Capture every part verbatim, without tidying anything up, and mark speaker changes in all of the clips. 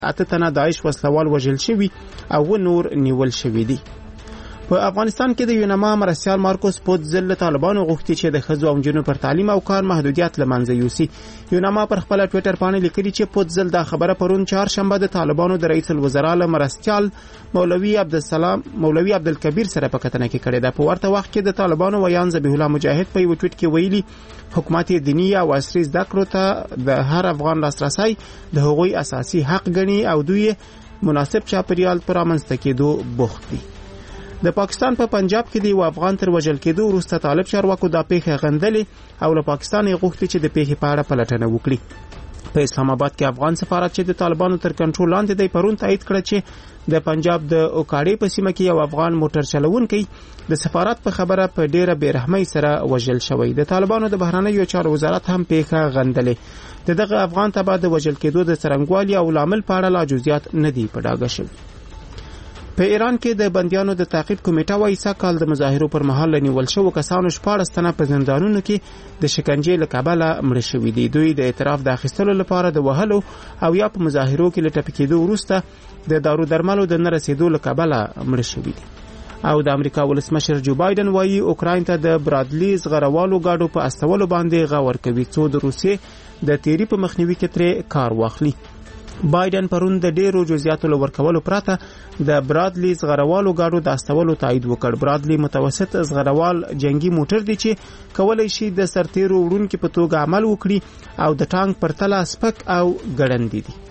Speaker 1: اته تنه داعش وسلوال وژل شوي او نور نیول شوي دي. په افغانستان کې د یونما مرستیال مارکوس پوتزل له طالبانو غوښتي چې د ښځو او نجونو پر تعلیم او کار محدودیت له منځه یوسي. یونما پر خپل ټوئیټر باندې لیکلي چې پوتزل دا خبره پرون چهارشنبه د طالبانو د رئیس الوزرا له مرستیال مولوي عبدالسلام مولوي عبدالکبیر سره په کتنه کې کړې ده. په ورته وخت کې د طالبانو ویان ذبیح الله مجاهد په یو ټویټ کې ویلي حکومت دینی او عصري زده کړو ته د هر افغان لاسرسی د هغوی اساسي حق ګڼي او دوی مناسب چاپیریال پر رامنځته کېدو بوخت دي. د پاکستان په پا پنجاب کې د یو افغان تر وژل کېدو وروسته طالب چارواکو دا پیښه غندلې او له پاکستان یې غوښتي چې د پیښې په اړه پلټنه وکړي. په اسلام آباد کې افغان سفارت چې د طالبانو تر کنټرول لاندې دی پرون تایید کړ چې د پنجاب د اوکاړې په سیمه کې یو افغان موټر چلوونکی د سفارت په خبره په ډیره بیرحمۍ سره وژل شوی. د طالبانو د بهرنیو چارو وزارت هم پیښه غندلې. د دغه افغان تبع د وژل کېدو د څرنګوالي او لامل په اړه لا جزئیات نه دي په ډاګه شوي. په ایران کې د بندیانو د تعقیب کمیټه وايي چې کال د مظاهرو پر مهال نیول شو کسانو شپاړس تنه په زندانونو کې د شکنجې له کبله مړه شوي دي. دوی د اعتراف د اخیستلو لپاره د وهلو او یا په مظاهرو کې له ټپي کېدو وروسته د دارو درملو د نه رسېدو له کبله مړه شوي دي. او د امریکا ولسمشر جو بایدن وايي اوکراین ته د برادلی زغروالو گاډو په استولو باندې غور کوي څو د روسیې د تیری په مخنیوي کې ترې کار واخلي. بایدن پرون د ډیرو جزئیاتو لورکولو پرته د برادلی زغروالو گاډو د استولو تایید وکړ. برادلی متوسط زغروال جنگي موټر دی چې کولای شي د سرتیرو وړونکو په توګه عمل وکړي او د ټانک پر تله سپک او ګړندې دي.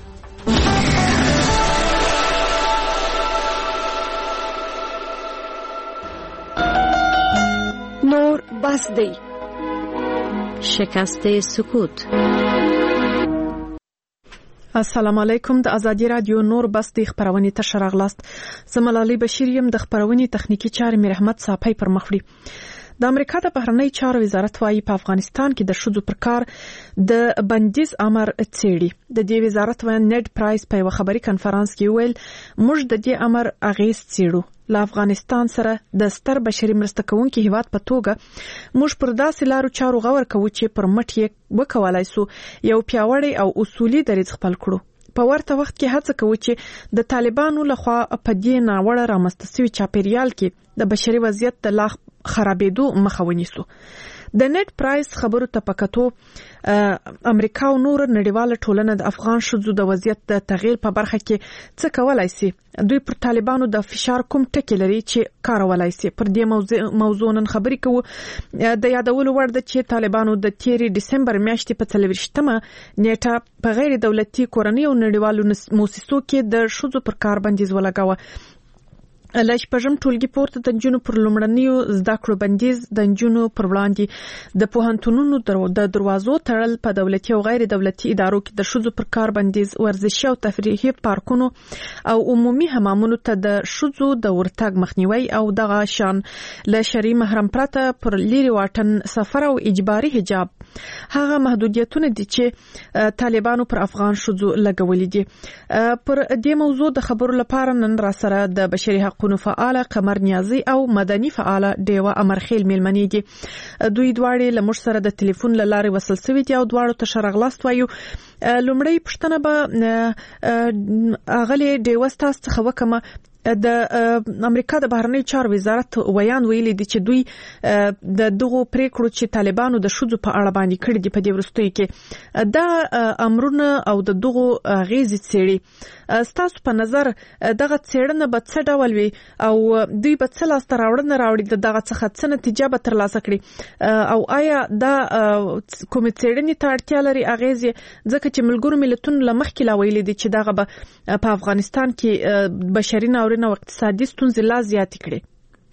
Speaker 2: نور بس دی.
Speaker 3: شکست سکوت.
Speaker 4: السلام علیکم. د ازادي رادیو نور بس د خبرونې ته شراغلاست. زملالي بشیر یم. د خبرونې تخنیکی چارې مې رحمت صاحب پر مخړي. د امریکا د بهرنی چارو وزارت وايي په افغانستان کې د شذو پر کار د بندیز امر څېړي. د دې وزارت وایي نیډ پرایس په یو خبري کانفرنس کې ویل موږ د دې امر اغیز څېړو. له افغانستان سره د ستر بشري مرسته کوونکي هیواد په توګه موږ پر داسې لارو چارو غور کوو چې پر مټ یې وکولای سو یو پیاوړی او اصولي دریځ خپل کړو. په ورته وخت کې هڅه کوو چې د طالبانو لخوا په دې ناوړه رامنځته شوي چاپیریال کې د بشري وضعیت د لا خرابېدو مخه ونیسو. د نیټ پرایس خبرو ته پکاتو امریکا او نور نړیواله ټولنه د افغان شذو د وضعیت د تغییر په برخه کې څه کولای شي. دوی پر طالبانو د فشار کوم ټکی لري چې کارولای شي. پر دې موضوع موضوع نن خبرې کوو. د یادولو وړ ده چې طالبانو د تیری ډسمبر میاشتې په څلوېښتمه نیټه په غیر دولتي کورنۍ او نړیوالو مؤسسو کې د شذو پر کار بندیز ولګاوه. لږ پژم ټولګي پورته د نجونو پر لومړنیو زده کړو بندیز د نجونو پر وړاندې د پوهنتونونو د دروازو تړل په دولتي او غیر دولتي ادارو کې د شذو پر کار بندیز ورزشي او تفریحي پارکونو او عمومي حمامونو ته د شذو د ورتګ مخنیوي او دغه شان له شرعي محرم پرته پر لیري واټن سفر او اجباري حجاب هغه محدودیتونه دي چې طالبانو پر افغان شذو لګولې دي. پر دې موضوع د خبرو لپاره نن را سره د بشري حقوقو فعال قمر نیازی او مدني فعال دیوه امرخیل میلمنې دي. دوی دواړي له موږ سره د ټلیفون له لارې وصل شوي دي او دواړو ته شرغلاست وایو. لومړی پوښتنه به اغلی دیوه ستاسو څخه وکمه. د امریکا د بهرنی چارو وزارت ویان ویلي دي چې دوی د دغو پریکړو چې طالبانو د شذو په اړه باندې کړی دي په دې وروستیو کې دا امرونه او د دغو غیزې څېړي. ستاسو په نظر دغه څېړنه به څه ډول وي او دوی به څه لاسته راوړنه راوړي د دغه څخه څه نتیجه به ترلاسه کړي او آیا دا کومې څېړنې ته اړتیا لري اغیزې ځکه چې ملګرو ملتونو له مخکې لا ویلي دي چې دغه به په افغانستان کې بشري ناورین او اقتصادي ستونزې لا زیاتې کړي.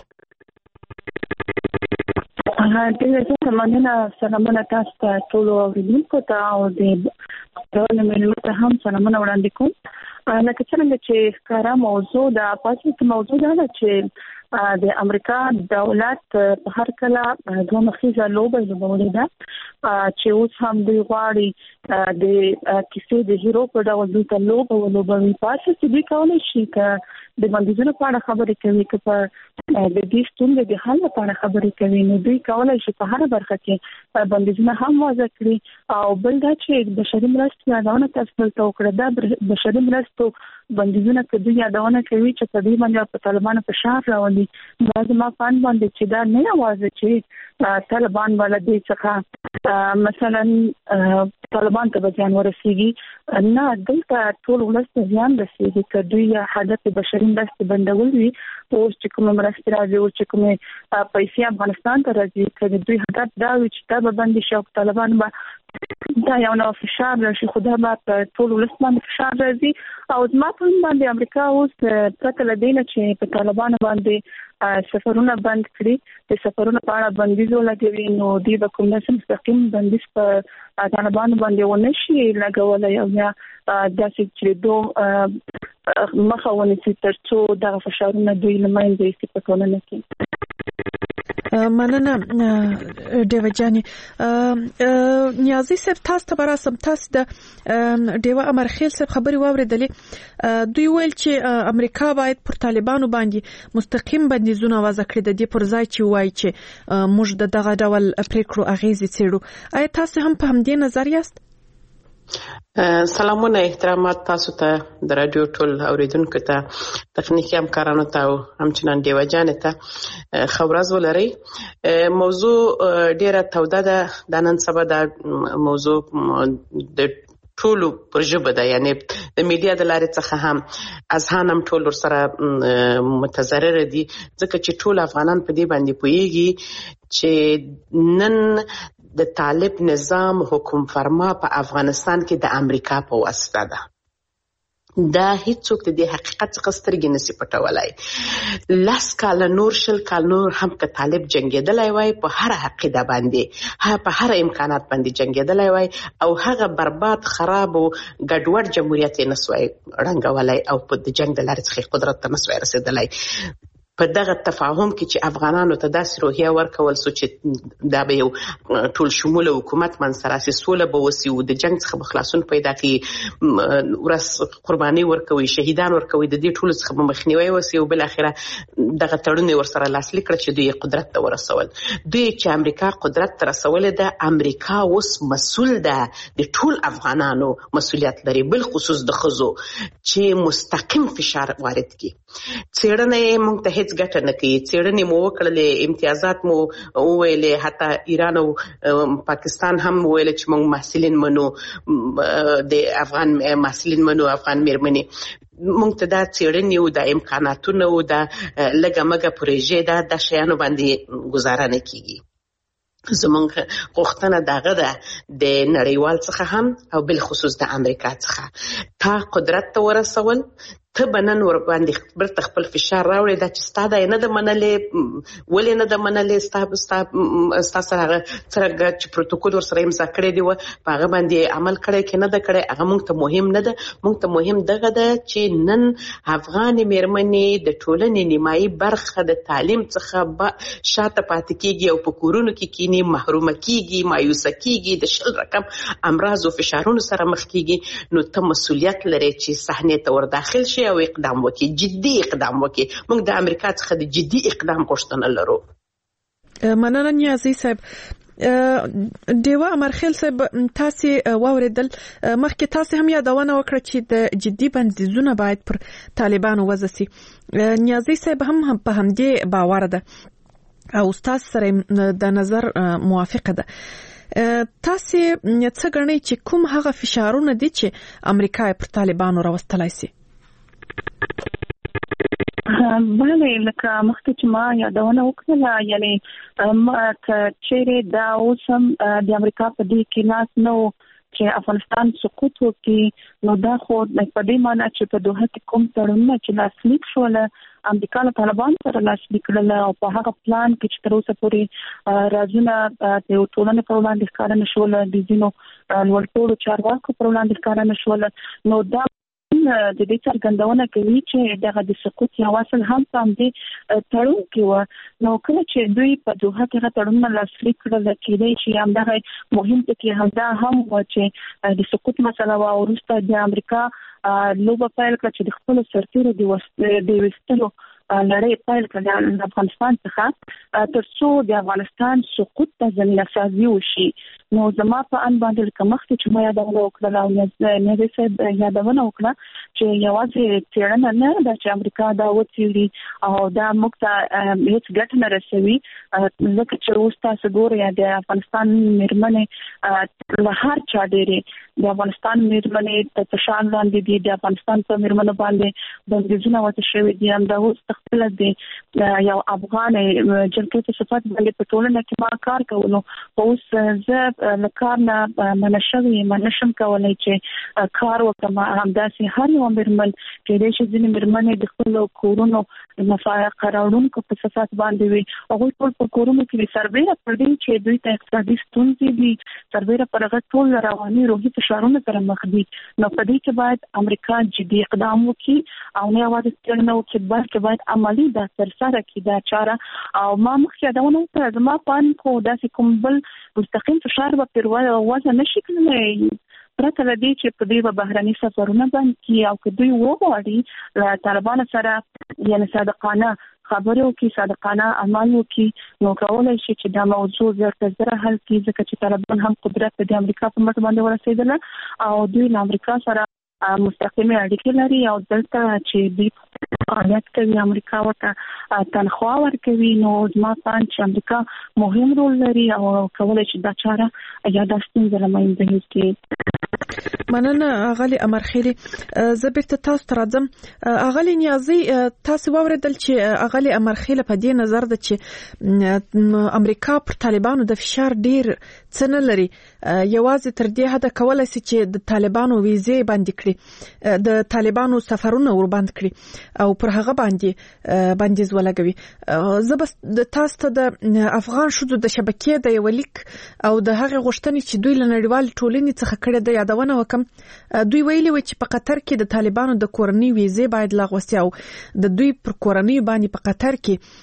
Speaker 5: ډېر مننه. سلامونه تاسو ته ټولو اوریدونکو ته او د ټولو مېلمنو ته هم سلامونه وړاندې کوم. لکه څنګه چې ښکاره موضوع د پاتې موضوع دا ده چې د امریکا دولت په هر کله دوه مخیزه لوبه لوبولې ده چې اوس هم دوی غواړي د کیسې د هیرو په ډول دوی ته لوبه ولوبوي پاتې چې دوی کولای شي چې د بندیزونو په اړه خبرې کوي که په د دې ستونزې د حل لپاره خبرې کوي نو دوی کولای شي په هر برخه کې بندیزونه هم وضع کړي او بل دا چې بشري مرستې یادونه تاسو ته وکړه دا بشري مرستو بندیزونه که دوی یادونه کوي چې په دې باندې په طالبانو په شار راولي دا زما فن باندې چې دا نه یوازې چې طالبان ولدي څخه مثلا طالبان ته ځان ورسیږي نه دلته ټول ولست ځان رسیږي که دوی هدف بشري مرستې بندول وي او چې کوم مرستې راځي او چې کوم پیسې افغانستان ته راځي که دوی هدف دا وي چې دا به بندي شي او طالبان به دا یو نو فشار راشي خو دا به ټول ولست باندې فشار راځي او زما په باندې امریکا اوس پرته له دې نه چې په طالبانو باندې سفرونه بند کړي د سفرونه په اړه بندیز ولګوي نو دوی به کوم څه مستقیم بندیز په طالبانو باندې ونه شي لګولای او یا داسې چې دوه مخه ونیسي تر څو دغه فشارونه دوی له منځه یوسي په ټولنه کې.
Speaker 4: مننه ډیوه جاني. نیازي صاحب تاسو ته براسم تاسو د ډیوه امرخیل صاحب خبري واوریدلې دوی ویل چې امریکا باید پر طالبانو باندې مستقیم بندیزونه وضع کړي د دې پر ځای چې وایي چې موږ د دغه ډول پریکړو اغیزې څېړو. آیا تاسو هم په همدې نظر یاست؟
Speaker 2: سلامونه احترامات تاسو ته د رادیو ټول اوریدونکو ته تخنیکی همکارانو ته او همچنان ډیوه جان ته خبرز ولري. موضوع ډیره توده ده د نن سبا د موضوع د ټولو پر ژبه ده یعنی د میډیا د لارې څخه هم اذهان هم ټول سره متضرر دي ځکه چې ټول افغانان په دې باندې پوهیږي چې نن د طالب نظام حکم فرما په افغانستان کې د امریکا په واسطه ده. دا هیڅوک د دې حقیقت څخه سترګې نشي پټولای. لاس کال نور شل کال نور هم که طالب جنگیدلای وای په هر عقیده باندې په هر امکانات باندې جنگیدلای وای او هغه برباد خراب او ګډوډ جمهوریت یې نسوای رنګولای او په د جنگ د لارې څخه قدرت ته نسوای رسیدلای. په دغه تفاهم کې چې افغانانو ته داسې روحیه ورکول سو چې دا به یو ټول شموله حکومت منځته راسي سوله به وسي او د جنگ څخه به خلاصون پیدا کړي ورس قرباني ورکوي شهیدان ورکوي د دې ټول څخه به مخنیوي وسي او بل اخره دغه تړون ورسره لاسلیک کړ چې دوی قدرت ته ورسول. دوی چې امریکا قدرت ته رسول ده امریکا اوس مسؤل ده د ټول افغانانو مسؤلیت لري بل خصوص د خزو چې مستقیم فشار وارد کړي. څېړنه موږ ته هیڅ ګټه نه کوي. څېړنې مو وکړلې امتیازات مو وویلې حتی ایران او پاکستان هم وویل چې موږ محصلین منو د افغان محصلین منو افغان میرمنې موږ ته دا څېړنې او د امکاناتونه او د لږه مږه پروژې دا د شیانو باندې گزاره نه کیږي. زمونږ غوښتنه دغه ده د نړیوال څخه هم او بل خصوص د امریکا څخه تا قدرت ته ورسول ته بنن ور باندې خپل خپل فشار راوړي دا چې ستاده نه د منلې ولې نه د منلې ستا ستا ستا سره څنګه چې پروتوکول ور سره امضا کړی دی و هغه باندې عمل کړی کې نه د کړی هغه موږ ته مهم نه ده. موږ ته مهم دغه ده چې نن افغان میرمنې د ټولنې نیمایي برخه د تعلیم څخه شاته پاتې کیږي او په کورونو کې کینی محرومه کیږي مایوسه کیږي د شل رقم امراض او فشارونو سره مخ کیږي. نو ته مسؤلیت لري چې صحنه ته ور داخل شي او اقدام وکړي جدي اقدام وکړي. موږ د امریکا څخه د جدي اقدام غوښتنه لرو.
Speaker 4: مننه نیازي صاحب. ډیوه امرخیل صاحب تاسو واوریدل مخکې تاسو هم یادونه وکړه چې د جدي بندیزونه باید پر طالبانو وضع شي. نیازي صاحب هم په همدې باور ده او تاسو سره د نظر موافقه ده. تاسو څه ګڼئ چې کوم هغه فشارونه دي چې امریکا پر طالبانو راوستلای شي؟
Speaker 5: بله لکه مخکې چې ما یادونه وکړله یعنی چیرې دا اوس هم د امریکا په دې کې لاس نه و چې افغانستان سقوط وکړي نو دا خو په دې معنی چې په دوحه کې کوم تړونونه چې لاسلیک شول امریکا له طالبان سره لاسلیک کړل او په هغه پلان کې چې تر اوسه پورې رازونه د ټولنې پر وړاندې ښکاره نه شول د ځینو لوړپوړو چارواکو پر وړاندې ښکاره نه شول نو دا د دې څرګندونه کوي چې دغه د سقوط یا وصل هم سم دي تړون کې و نو کله چې دوی په دوه کې تړون لاسلیک کړل کېدای شي هم دغه مهم ټکی هم دا هم و چې د سقوط مسله او وروسته د امریکا لوبه پیل کړه چې د خپل سرتیرو د وستلو لړۍ پیل کړه د افغانستان څخه ترڅو د افغانستان سقوط ته زمينه سازي وشي نو زما په ان باندې کومخت چې ما یادونه وکړه او نه دې څه یادونه وکړه چې یوازې څېړنه نه د چې امریکا دا وڅېړي او دا موږ ته هیڅ ګټه نه رسوي ځکه چې اوس تاسو ګورئ د افغانستان میرمنې له هر چا ډېرې د افغانستان میرمنې په تشان باندې دي د افغانستان په میرمنو باندې بندیزونه وته شوي دي هم دا اوس خپل دي یو افغان جنګي ته صفات باندې په ټولنه کې ما کار کولو اوس زه لکار نه منشوي منشم کولای چې کار وکم همداسې هر یو مرمن کې د شي ځینې مرمنې د خپل کورونو مفاهیم قراردونکو په صفات باندې وي او ټول په کورونو کې سربېره پر دې چې دوی ته اقتصادي ستونزې دي سربېره پر هغه ټول رواني روحي فشارونه سره مخ دي نو په دې کې باید امریکا جدي اقدام وکړي او نه یوازې څېړنه وکړي بلکې باید عملی دا ترسره کړي دا چاره او ما مخکې یادونه وکړه زما پان کو داسې کوم بل مستقیم فشار به پر وزن نشي کېدلی پرته له دې چې په دې به بهرني سفرونه بند کړي او که دوی وغواړي له طالبانو سره یعنې صادقانه خبرې وکړي صادقانه عمل وکړي نو کولی شي چې دا موضوع زر تر زره حل کړي ځکه چې طالبان هم قدرت د امریکا په مټ باندې ورسېدله او دوی له امریکا سره مستقیمه اړیکې لري او دلته چې دوی فعالیت کوي امریکا ورته تنخوا ورکوي نو زما پام چې امریکا مهم رول لري او کولی شي دا چاره یا دا ستونزه له منځه یوسي.
Speaker 4: مننه اغلی امرخیلی. زه بیرته تاسو ته راځم. اغلی نیازی تاسو واوریدل چې اغلی امرخیلی په دې نظر ده چې امریکا پر طالبانو د فشار ډیر څه نه لري یوازې تر دې حده کولی شي چې د طالبانو ویزې باندې کړي د طالبانو سفرونه ور باندې کړي او پر هغه باندې بندیز ولګوي. زه بس د تاسو ته د افغان شذو د شبکې د یو لیک او د هغه غوښتنې چې دوی له نړیوال ټولنې څخه کړې د یادونه وکم دوی ویلي و چې په قطر کې د طالبانو د کورنۍ ویزې باید لغوه شي او د دوی پر کورنۍ باندې په قطر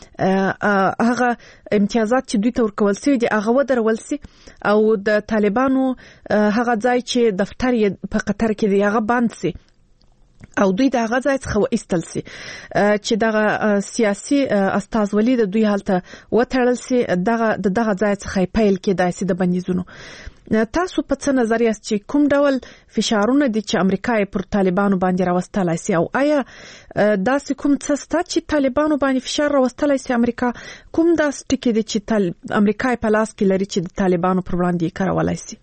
Speaker 4: کې هغه امتیازات چې دوی ته ورکول شوي دي هغه ودرول شي او د طالبانو هغه ځای چې دفتر یې په قطر کې دی هغه بند شي او دوی د هغه ځای څخه وایستل شي چې دغه سیاسي استازولي د دوی حالت وتړل شي دغه د دغه ځای څخه پیل کېدای شي د بندیزونو. تاسو په څه نظر یاست چې کوم ډول فشارونه دي چې امریکا پر طالبانو باندې راوستلای شي او آیا داسې کوم څه ستا چې طالبانو باندې فشار راوستلای شي امریکا کوم داسې ټکي دي چې امریکا په لاس کې لري چې د طالبانو پر وړاندې کارولای شي؟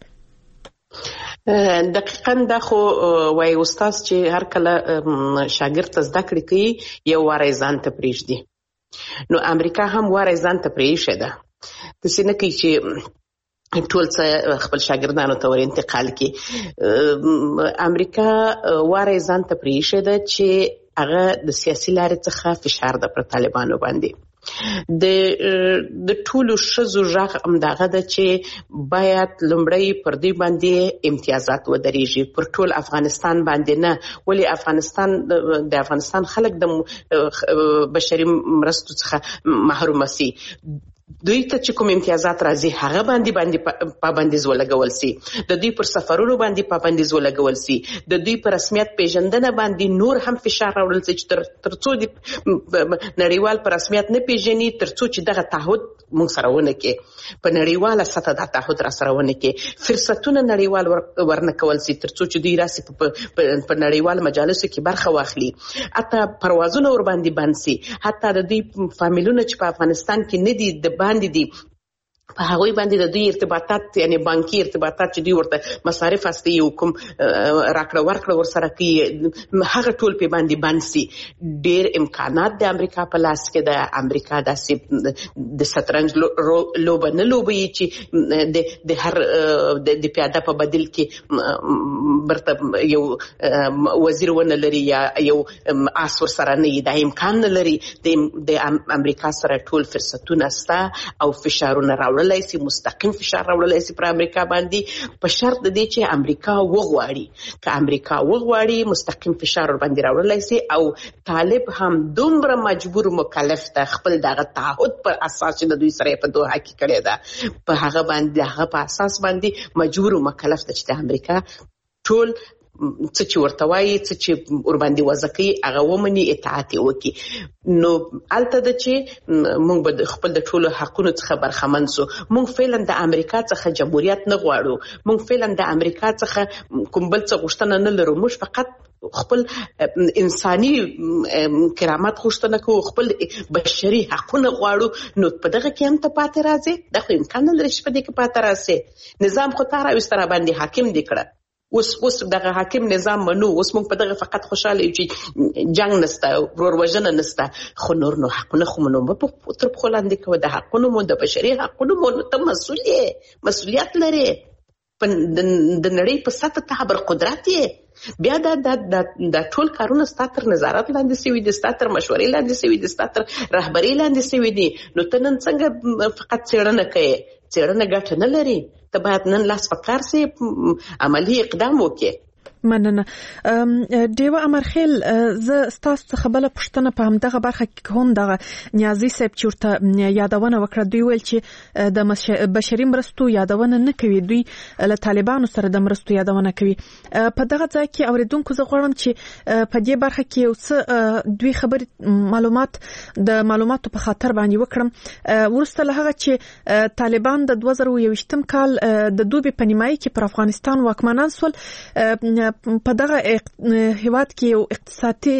Speaker 2: دقیقاً دا خو وای استاد چې هر کله شاګرد ته زده کړې کوي یو واری ځان ته پرېږدي نو امریکا هم واری ځان ته پرېښې ده داسې نه کوي چې ټول څه خپل شاګردانو ته ور انتقال کړي. امریکا واری ځان ته پرېښې ده چې هغه د سیاسي لارې څخه فشار ده پر طالبانو باندې. د د ټولو شذو ژغ همدغه ده چې باید لومړی پر دې باندې امتیازات ودرېږي پر ټول افغانستان باندې نه ولی افغانستان د افغانستان خلک د بشري مرستو څخه محروم سي دوی ته چې کوم امتیازات راځي هغه باندې باندې پابندیز ولګول سي د دوی پر سفرونو باندې پابندیز ولګول سي د دوی پر رسمیت پیژندنه باندې نور هم فشار راوړل سي چې ترڅو د نړیوال پر رسمیت نه پیژني ترڅو چې دغه تعهد موږ سره ونه کې په نړیواله سطح د تعهد را سره ونه کې فرصتونه نړیوال ورنه کول سي ترڅو چې دوی راسي په نړیوال مجالسو کې برخه واخلي حتی پروازونه ور باندې بند سي حتی د دوی فامیلونه چې په افغانستان کې نه دي د باندې دي په هغوی باندې د دوی ارتباطات یعنی بانکي ارتباطات چې دوی ورته مصارف هستي یو کوم راکړه ورکړه ورسره کوي هغه ټول په باندې بند سي. ډېر امکانات د امریکا په لاس کې د امریکا داسې د شطرنج لوبه نه لوبي چې د د هر د پیاده په بدل کې برته یو وزیر ونه لري یا یو آس ورسره نه دا امکان نه لري. د امریکا سره ټول فرصتونه ستا او فشارونه راوړل راوړلای شي، مستقیم فشار راوړلای شي پر امریکا باندې، په شرط د دې چې امریکا وغواړي. که امریکا وغواړي مستقیم فشار ور باندې راوړلای شي او طالب هم دومره مجبور مکلف ده خپل دغه تعهد پر اساس چې د دوی سره په دوحه کې کړی ده، په هغه باندې هغه په اساس باندې مجبور مکلف ده چې د امریکا ټول څه چې ورته وایي، څه چې ور باندې وضع کوي هغه ومني، اطاعت وکړي. نو الته ده چې موږ به خپل د ټولو حقونو څخه برخمن سو. موږ فعلا د امریکا څخه جمهوریت نه غواړو، موږ فعلا د امریکا څخه کوم بل څه غوښتنه نه لرو، موږ فقط خپل انساني کرامت غوښتنه کوو، خپل بشري حقونه غواړو. نو په دغه کې هم ته پاتې راځي، دا خو امکان نه لري چې په دې کې پاتې راسي. نظام خو تا راوست را باندې حاکم دی کړه، اوس اوس دغه حاکم نظام منو، اوس موږ په دغه فقط خوشاله یو چې جنگ نسته، ورور وژنه نسته، خو نور نو حقونه خو منو په تر په لاندې کوي. د حقونو مو د بشري حقونو مو ته مسؤل یې، مسؤلیت لري، په د نړۍ په سطح ته خبر قدرت یې. بیا دا د د ټول کارونه ستاتر نظارت لاندې سوي دي، ستاتر مشورې لاندې سوي دي، ستاتر رهبري لاندې سوي دي. نو ته نن څنګه فقط څېړنه کوي؟ څېړنه ګټه نه لري، ته باید نن لاس په کار سي، عملی اقدام وکړي.
Speaker 4: مننه. دیو امرخیل، زه ستاسو څخه بل پښتنه په همدغه برخه کې هم دغه نیازي صاحب چې ورته یادونه وکړه، دوی ویل چې د بشري مرستو یادونه نه کوي، دوی له طالبانو سره د مرستو یادونه کوي. په دغه ځای کې اوریدونکو زه غواړم چې په دې برخه کې یو څه دوی خبرې معلومات د معلوماتو په خاطر باندې وکړم. ورسته له هغه چې طالبان د دوه زره یوویشتم کال د دوبي په نیمایي کې پر افغانستان واکمنان سول، په دغه هیواد کې یو اقتصادي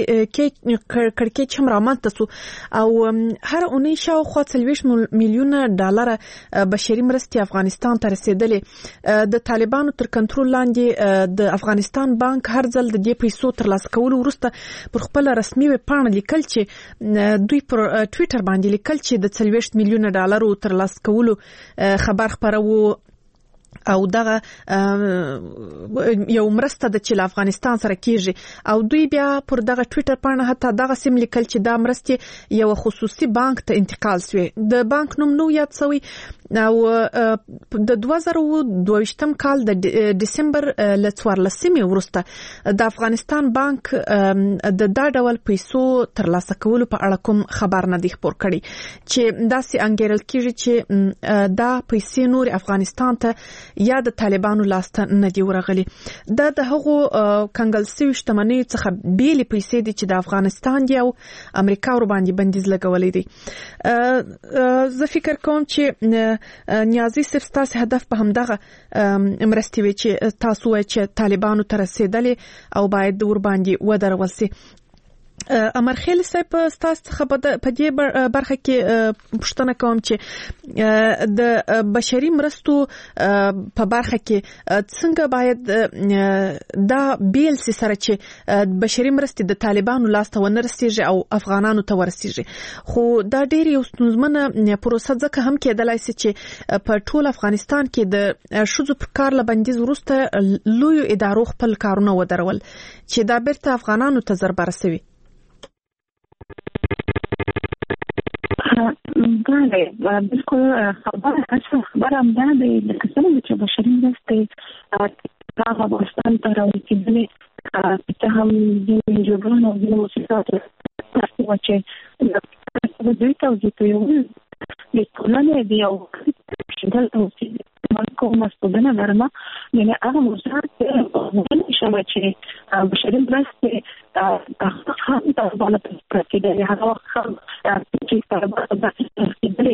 Speaker 4: کړکېچ هم رامنځته شو او هر اونۍ شاوخوا څلوېښت میلیونه ډالر بشري مرستې افغانستان ته رسېدلې. د طالبانو تر کنټرول لاندې د افغانستان بانک هر ځل د دې پیسو ترلاسه کولو وروسته پر خپل رسمي ویبپاڼه لیکل چې دوی پر ټویټر باندې لیکل چې د څلوېښت میلیونه ډالرو ترلاسه کولو خبر خپروو او دغه یو مرسته د چې افغانستان سره کیږي. او دوی بیا پر دغه ټویټر باندې حتی دغه سیم لیکل چې دا مرستې یو خصوصي بانک ته انتقال شوی. د بانک نوم نو یاد شوی او د دوه زره دوهویشتم کال د دسمبر ل څوارلسمې وروسته د افغانستان بانک د دا ډول پیسو ترلاسه کولو په اړه کوم خبر نه دی خپور کړی چې داسې انګیرل کیږي چې دا پیسې نور افغانستان ته یا د طالبانو لاسته نه دی ورغلي. دا د هغو کنګل سوي شتمنیو څخه بیلې پیسې دي چې د افغانستان دی او امریکا ور باندې بندیز لګولې دي. زه فکر کوم چې نیازي صرف تاسو هدف په همدغه مرستې وي چې تاسو وایي چې طالبانو ته رسېدلې او باید ور باندې ودرول شي. امرخیل صاحب، تاسو څخه په دې برخه کې پوښتنه کوم چې د بشري مرستو په برخه کې څنګه باید دا بیل سي سره چې بشري مرستې د طالبانو لاسته ونه رسیږي او افغانانو ته ورسیږي. خو دا ډېر یو ستونزمنه پروسه ځکه هم کېدلای شي چې په ټول افغانستان کې د ښځو پر کار له بندیز وروسته لویو ادارو خپل کارونه ودرول چې دا بیرته افغانانو ته ضربه رسوي.
Speaker 5: بله، بالکل خبره اصل خبره هم دا دی لکه څنګه چې بشري مرستې هغه افغانستان ته راورسېدلې، چې هم ځینې جبران او ځینې موسسات وه چې دوی توضیح کوي د ټولنې د یو دلته اوسېږي کوم مسؤلینه لرمه، یعنې هغه موضوعات ویلی شم چې بشري مرستې هم طالبانو ته رسېدلې، هغه وخت هم چې طالبانو ته رسېدلې.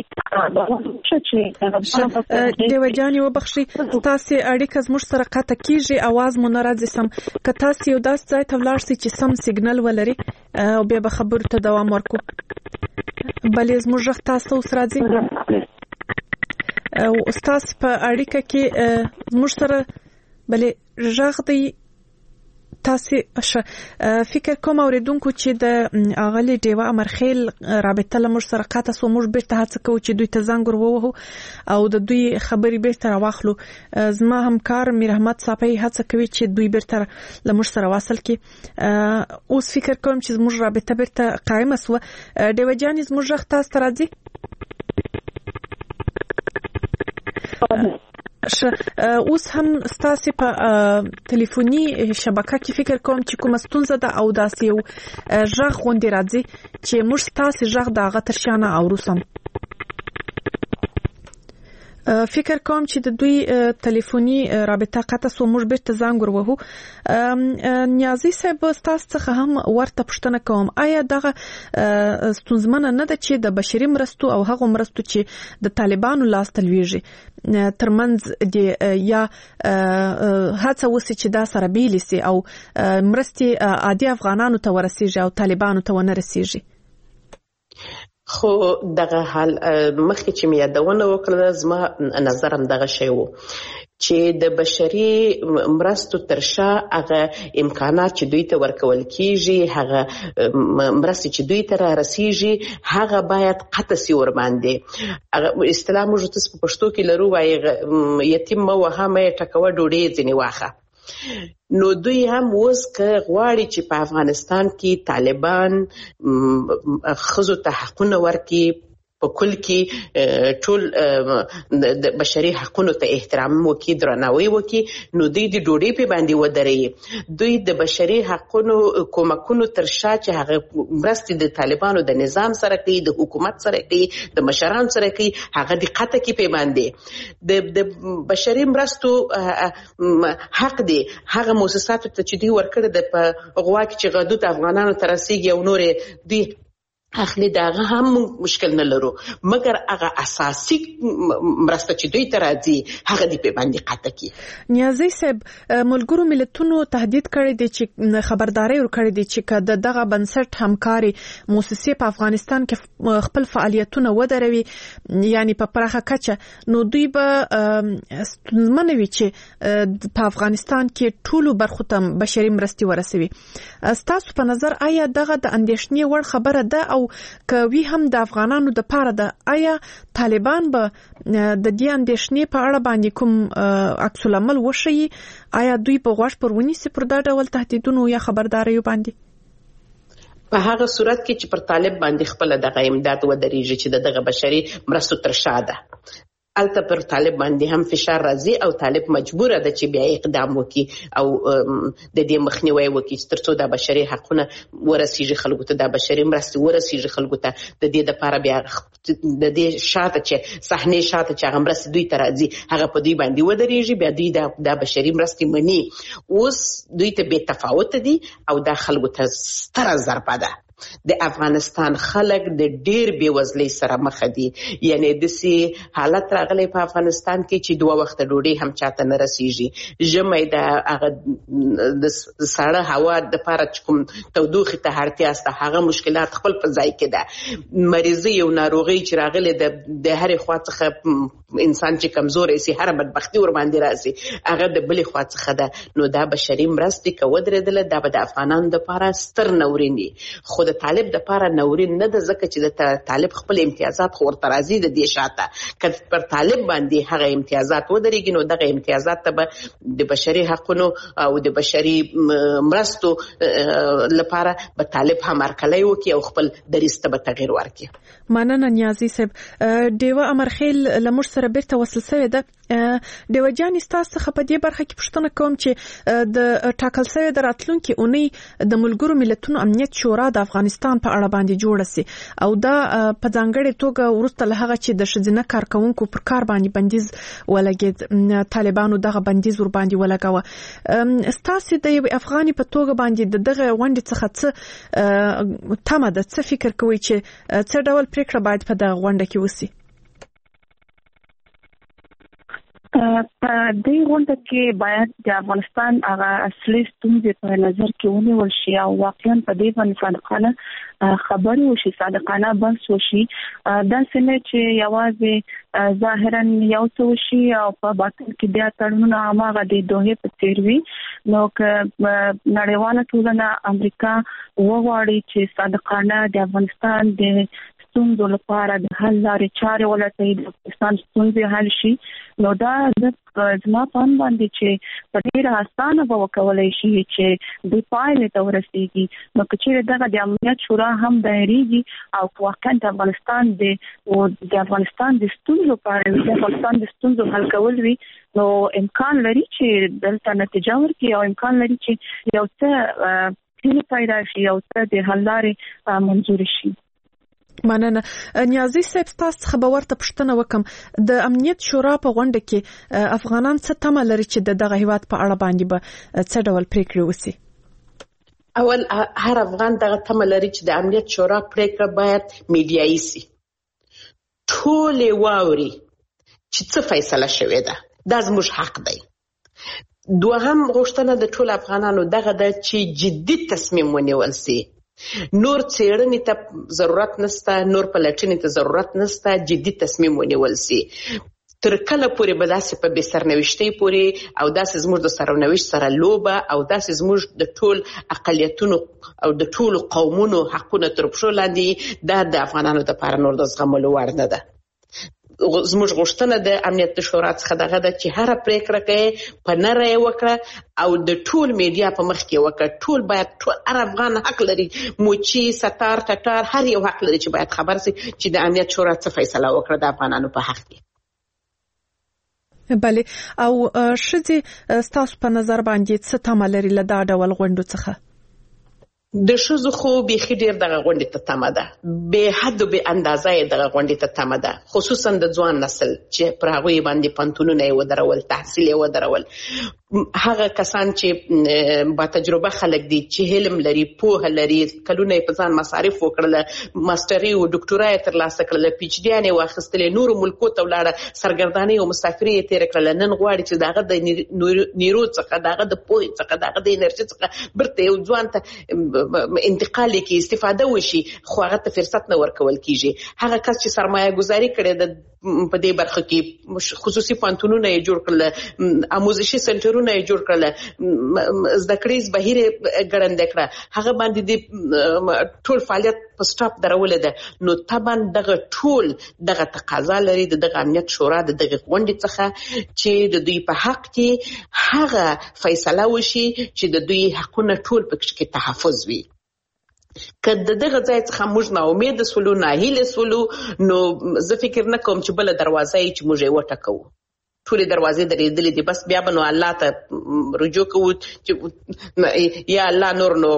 Speaker 4: دیوه جانې وبخښئ، ستاسې اړیکه زموږ سره قطع کېږي، اواز مو نه راځي سم. که تاسې یو داسې ځای ته ولاړ شئ چې سم سیګنل ولري او بیا به خبرو ته دوام ورکړو. بلې زموږ غږ تاسو اوس راځي او استاد په اړیکه کې زموږ سره بلې غږ دی. تاسو فکر کوم اوریدونکو چې د اغلی دیوه امرخیل رابطه له موږ سره قطع سو، موږ بیرته هڅه کوو چې دوی ته زنګ ور ووهو او د دوی خبرې بیرته راواخلو. زما همکار میر احمد صاحب هڅه کوي چې دوی بیرته له موږ سره واصل کړي. اوس فکر کوم چې موږ رابطه بیرته قائمه سو. دیوه جان زموږ غږ تاسو ته راځي؟ اوس هم ستاسو په ټلیفوني شبکه کې فکر کوم چې کوم ستونزه ده او داسې یو ژغ غونډې راځي چې موږ ستاسو ژغ د هغه تر شانه اورسم. فکر کوم چې د دوی ټلیفوني رابطه قطع سو، موږ بیرته زنګ وروهو. نیازي صاحب تاسو څخه هم ورته پوښتنه کوم، آیا دغه ستونزمنه نه ده چې د بشري مرستو او هغو مرستو چې د طالبانو لاس ته لویږي ترمنځ د یا هڅه وسي چې دا سره بیل سي او مرستي عادي افغانانو ته ورسیږي او طالبانو ته ونه رسیږي؟
Speaker 2: خو دغه حال مخکې چې مې یادونه وکړه زما نظر هم دغه شی وو چې د بشري مرستو تر شا هغه امکانات چې دوی ته ورکول کیږي، هغه مرستې چې دوی ته را رسیږي، هغه باید قطع سي ور باندې. اصطلاح موږ تاسو په پښتو کې لرو وایي یتیم مه وهه مه یې ټکوه ډوډۍ یې ځینې واخه. نو دوی هم اوس که غواړي چې په افغانستان کې طالبان ښځو ته حقونه ورکړي، په کل کې ټول د بشري حقونو ته احترام وکړي، درناوی وکړي، نو دوی د ډوډۍ په باندې ودرېږي. دوی د بشري حقونو کومکونو تر شا چې هغه مرستې د طالبانو د نظام سره کوي، د حکومت سره کوي، د مشرانو سره کوي، هغه د قطع کې په باندې د بشري مرستو حق دی هغه مؤسساتو ته چې دوی ورکړي د په غوا کې چې غدود افغانانو ته رسیږي او نور دوی اخلي، داغه هم مشکل نه لرو، مګر هغه اساسي مرسته چې دوی ته راځي هغه دی په باندې قطع کی.
Speaker 4: نیازي صاحب ملګرو ملتونو تهدید کړی دی چې خبرداري ورکړی دی چې کله دغه بنسټ همکاري مؤسسې په افغانستان کې خپل فعالیتونه ودروي، یعنی په پراخه کچه، نو دوی به ستونزمنوي چې په افغانستان کې ټولو برخو ته بشري مرستې ورسوي. ستاسو په نظر آیا دغه د اندېښنې وړ خبره ده او کوي هم د افغانانو د پاره ده؟ آیا طالبان به د دې اندېښنې په اړه باندې کوم عکس العمل وشي؟ آیا دوی په غوږ پر ونیسي پر دا ډول تهدیدونو یا خبرداریو باندې؟
Speaker 2: په هغه صورت کې چې پر طالب باندې خپل دغه امداد ودرېږي چې دغه بشري مرستو تر شا ده، البته پر طالب باندې هم فشار راځي او طالب مجبور ده چې بیا اقدام وکړي او د دې مخنیوي وکړي ترڅو د بشري حقوقو ورسیږي خلکو ته، د بشري مرستې ورسیږي خلکو ته. د دې لپاره بیا د دې شاته چې صحنه شاته چې هغه مرستې دوی ته راځي هغه په دوی باندې ودرېږي، بیا دوی د بشري مرستې مني. اوس دوی ته بې تفاوت دي او د خلکو ته ستره ضربه ده. د افغانستان خلک د ډیر بیوزلۍ سره مخ دي، یعنی د سي حالت راغلی په افغانستان کې چې دوه وخت ډوډۍ هم چاته نه رسیږي. ژمي د هغه د سړه هوا د لپاره کوم تودوخه ته اړتیا سته، هغه مشکلات خپل په ځای کې ده. مریضي او ناروغي چې راغلي د د هرې خوا څخه انسان چې کمزور شي هر بدبختی ور باندې راځي، هغه د بلې خوا څخه ده. نو دا بشري مرستې کو درېدل دا به د افغانانو لپاره ستر نورین دي، خو د طالب د لپاره نورین نه ده، ځکه چې د طالب خپل امتیازات خو ورته راځي د دې شاته. که پر طالب باندې هغه امتیازات ودرېږي نو دغه امتیازات ته به د بشري حقوقو او د بشري مرستو لپاره به طالب هم هرکلی وکړي او خپل دریځ ته به تغیر ورکړي.
Speaker 4: مننه نیازي صاحب. ډیوه امرخیل لمر سره بیرته وصل شوې ده. ډیوه جان تاسو څخه په دې برخه کې پوښتنه کوم چې د ټاکل شوی د راتلونکي اونۍ د ملګرو ملتونو امنیت شورا د افغانستان په اړه باندې جوړه سي او دا په ځانګړي توګه ورسته له هغه چې د شذینه کارکونکو پر کار باندې بندیز ولګید، طالبانو دغه بندیز ور باندې ولګاوه. تاسو د یو افغاني په توګه باندې دغه غونډې څخه څه تمه ده، څه فکر کوئ چې څه ډول پریکړه باید په دغه غونډه کې وسی؟
Speaker 5: په دې غونډه کې باید د افغانستان هغه اصلي ستونزې په نظر کې ونیول شي او واقعا په دې باندې صادقانه خبرې وشي، صادقانه بحث وشي. دا څنګه چې یوازې ظاهرا یو څه وشي او په باطن کې بیا تړونونه هغه د دوه په څیر وي، نو که نړیواله ټولنه امریکا وغواړي چې صادقانه د افغانستان د ستونزو لپاره د حل لارې چارې ولټوي، د افغانستان ستونزې حل شي. نو دا د زما په اند باندې چې په ډېره اسانه به وکولای شي چې د پایلې ته ورسیږي. نو که چېرې دغه د امنیت شورا هم دایریږي او واقعا د افغانستان د د افغانستان د ستونزو په اړه د افغانستان د ستونزو حل کول وي، نو امکان لري چې دلته نتیجه ورکړي او امکان لري چې یو څه هیله پیدا شي، یو څه د حل لارې منظور شي.
Speaker 4: مننه. نیازي صاحب تاسو څخه به ورته پوښتنه وکم، د امنیت شورا په غونډه کې افغانان څه تمه لري چې د دغه هیواد په اړه باندې به څه ډول پریکړې وسی؟
Speaker 2: اول هر افغان دغه تمه لري چې د امنیت شورا پریکړه باید میډیایي سي، ټول واوري چې څه فیصله شوې ده. دا زموږ حق دی. دوهم غوښتنه د ټول افغانانو دغه ده چې جدي تصمیم ونیول سي. نور څېړنې ته ضرورت نشته، نور پلټنې ته ضرورت نشته، جدي تصمیم ونیول سي. تر کله پورې به داسې په بې سرنوشتۍ پورې او داسې زموږ د سرنوشت سره لوبه او داسې زموږ د ټول اقلیتونو او د ټولو قومونو حقونه تر پښو لاندې، دا د افغانانو لپاره نور د زغملو وړ نه ده. زموږ غوښتنه د امنیت شورا څخه دغه ده چې هر پریکړه کوي په نره یې وکړه او د ټول میډیا په مخ کې وکړه. ټول باید ټول هر افغان حق لري، موچی ستار ټټار هر یو حق لري چې باید خبر سي چې د امنیت شورا څه فیصله وکړه د افغانانو په حق کې.
Speaker 4: بله، او ښځې ستاسو په نظر باندې څه تمه لري له دا ډول غونډو څخه؟
Speaker 2: د ښځو خو بیخي ډېر دغه غونډې ته تمه ده، بې حد و بې اندازه یې دغه غونډې ته تمه ده، خصوصا د ځوان نسل چې پر هغوی باندې پوهنتونونه یې ودرول، تحصیل یې ودرول. هغه کسان چې با تجربه خلک دي، چې علم لري، پوهه لري، کلونه یې په ځان مصارف وکړله، ماسټري او ډاکټورا یې ترلاسه کړله، پی ایچ ډیانې واخیستلې، نورو ملکو ته ولاړه، سرګردانۍ او مسافري یې تېره کړله. نن غواړي چې د هغه د نیرو څخه، د هغه د پوهې څخه، د هغه د انرژي څخه برته یو ځوان ته انتقال کې استفاده وشي، خو هغه ته فرصت نه ورکول کیږي. هغه کس چې سرمایه گذاري کړې ده په دې برخه کې، خصوصي پوهنتونونه یې جوړ کړل، آموزشي سنټرونه یې جوړ کړل، زده کړیز بهیر یې ګړندی کړه، هغه باندې د ټول فعالیت په سټاپ درولې ده. نو طبعا دغه ټول دغه تقاضا لري د دغه امنیت شورا د دغه غونډې څخه چې د دوی په حق کې هغه فیصله وشي چې د دوی حقونه ټول پکې کې تحفظ وي. که د دغه ځای څخه موږ نا امیده سولو، ناهیله سولو، نو زه فکر نه کوم چې بله دروازه یې چې موږ یې وټکوو. ټولې دروازې درېدلې دي، بس بیا به نو الله ته رجوع کوو چې یا الله نور نو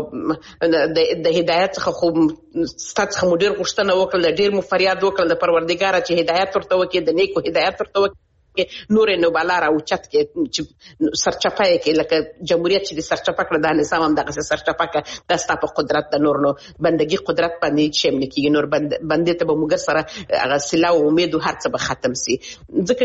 Speaker 2: د هدایت څخه خو ستا څخه مو ډېر غوښتنه وکړله، ډېر مو فریاد وکړل د پروردګاره چې هدایت ورته وکړي، د نیکو هدایت ورته وکړي، نور نو بالا راوچت کې چې سرچپه یې کې لکه جمهوریت چې د سرچپه کړه، دا نظام هم دغسې سرچپه کړه، دا ستا په قدرت د نور نو بندګي قدرت باندې شی هم نه کېږي، نور بندې ته به موږ سره هغه صله او امید او هر څه به ختم سي. ځکه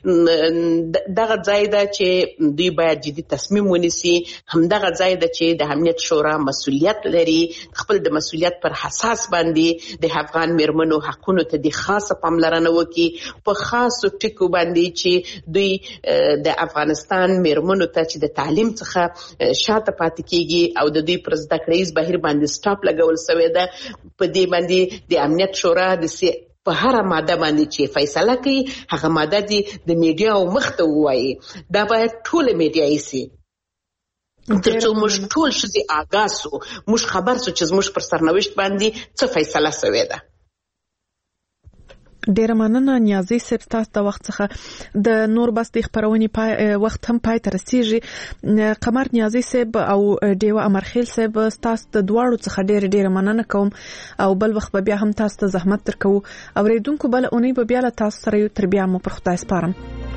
Speaker 2: چې دغه ځای ده چې دوی باید جدي تصمیم ونیسي، همدغه ځای ده چې د امنیت شورا مسؤلیت لري، خپل د مسؤلیت پر حساس باندې د افغان میرمنو حقونو ته د خاصه پاملرنه وکړي، په خاصو ټکو باندې چې دوی د افغانستان میرمنو ته چې د تعلیم څخه شاته پاتې کیږي او د دوی پر زده کړیز بهیر باندې سټاپ لګول شوی ده، په دې باندې د امنیت شورا د په هر ماده باندې چې فیصله کوي، هغه ماده دې د میډیا او مخ ته ووایي. دا باید ټول میډیایي سي ترڅو موږ ټول ښځې آګاه سو، موږ خبر سو چې زموږ پر سرنوشت باندې څه فیصله شوې ده.
Speaker 4: ډیره مننه نیازي صاحب، تاسو د وخت څخه د نور بس د خبرونې وخت هم پای ته رسیږي. قمر نیازي صاحب او ډیوه امرخیل صاحب، تاسو د دواړو څخه ډیره ډیره مننه کوم او بل وخت به بیا هم تاسو ته زحمت درکو. اوریدونکو بل اونۍ به بیا له تاسو سره یو، تر بیا مو پر خدای سپارم.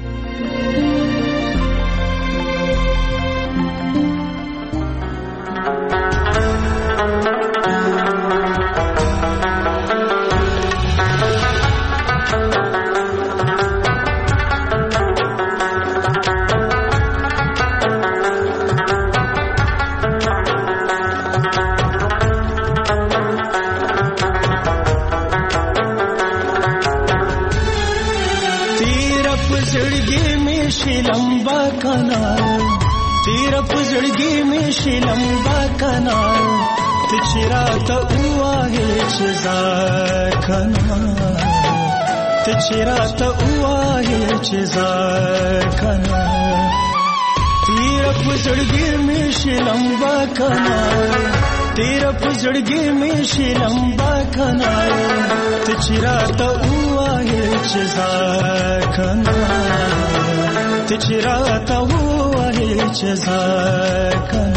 Speaker 3: लंबा कनाल तेरा पुजड़गी में शे लंबा कनाल तिचरा तो हुआ है चजार कनाल ته چیرته وایې چې ځکنا تیر پزړګي مې شلمبا کنا تیر پزړګي مې شلمبا کنا ته چیرته وایې چې ځکنا ته چیرته وایې چې ځکنا